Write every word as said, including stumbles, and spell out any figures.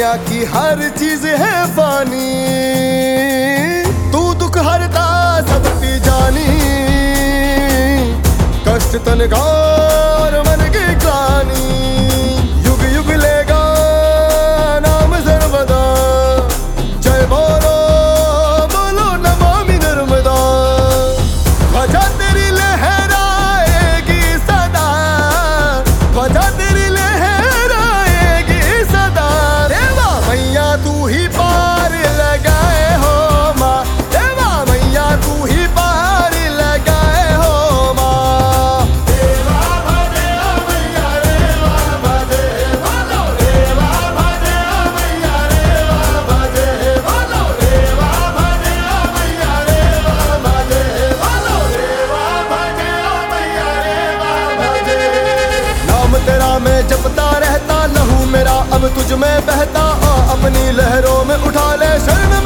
दुनिया की हर चीज है फानी, तू दुख हरता सबकी जानी, कष्ट तन का और मन की ग्लानि, युग युग लेगा नाम सर्वदा, जय बोलो बोलो नमामि नर्मदा। ध्वजा तेरी लहराएगी सदा, ध्वजा तेरी लहराएगी सदा। देवा मैया तू ही पार लगाए हो माँ, देवा मैया तू ही पार लगाए हो माँ। देवा भजे मैया रेवा भजे बोलो, देवा भजे मैया रेवा भजे बोलो, देवा भजे मैया रेवा भजे बोलो, देवा भजे मैया रेवा भजे। नाम तेरा मैं जपता रहता, लहू मेरा अब तुझ में बहता, आ अपनी लहरों में उठा ले शरण